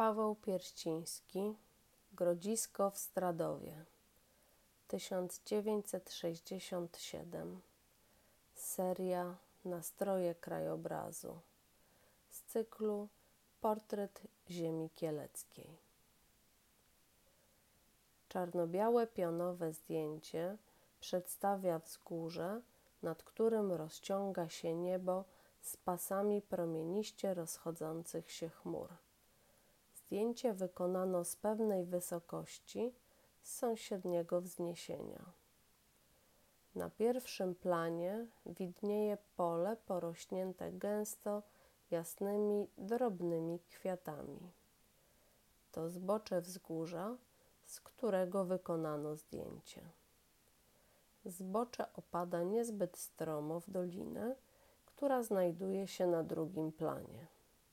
Paweł Pierściński, Grodzisko w Stradowie, 1967. Seria Nastroje krajobrazu z cyklu Portret ziemi kieleckiej. Czarno-białe pionowe zdjęcie przedstawia wzgórze, nad którym rozciąga się niebo z pasami promieniście rozchodzących się chmur. Zdjęcie wykonano z pewnej wysokości, z sąsiedniego wzniesienia. Na pierwszym planie widnieje pole porośnięte gęsto jasnymi, drobnymi kwiatami. To zbocze wzgórza, z którego wykonano zdjęcie. Zbocze opada niezbyt stromo w dolinę, która znajduje się na drugim planie.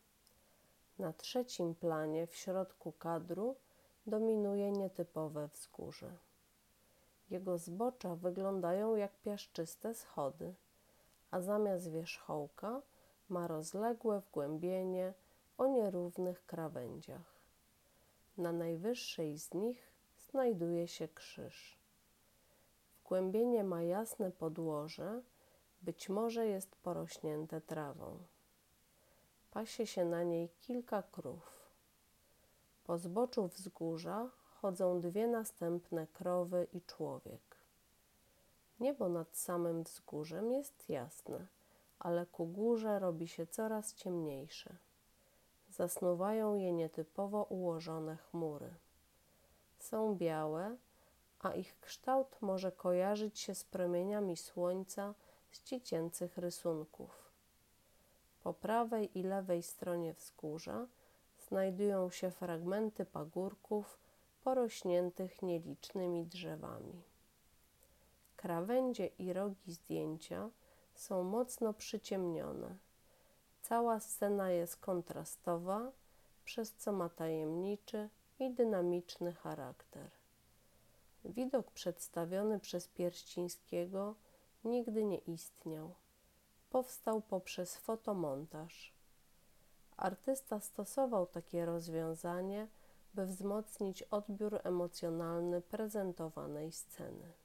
Na trzecim planie w środku kadru dominuje nietypowe wzgórze. Jego zbocza wyglądają jak piaszczyste schody, a zamiast wierzchołka ma rozległe wgłębienie o nierównych krawędziach. Na najwyższej z nich znajduje się krzyż. Wgłębienie ma jasne podłoże, być może jest porośnięte trawą. Pasie się na niej kilka krów. Po zboczu wzgórza chodzą dwie następne krowy i człowiek. Niebo nad samym wzgórzem jest jasne, ale ku górze robi się coraz ciemniejsze. Zasnuwają je nietypowo ułożone chmury. Są białe, a ich kształt może kojarzyć się z promieniami słońca z dziecięcych rysunków. Po prawej i lewej stronie wzgórza znajdują się fragmenty pagórków porośniętych nielicznymi drzewami. Krawędzie i rogi zdjęcia są mocno przyciemnione. Cała scena jest kontrastowa, przez co ma tajemniczy i dynamiczny charakter. Widok przedstawiony przez Pierścińskiego nigdy nie istniał. Powstał poprzez fotomontaż. Artysta stosował takie rozwiązanie, by wzmocnić odbiór emocjonalny prezentowanej sceny.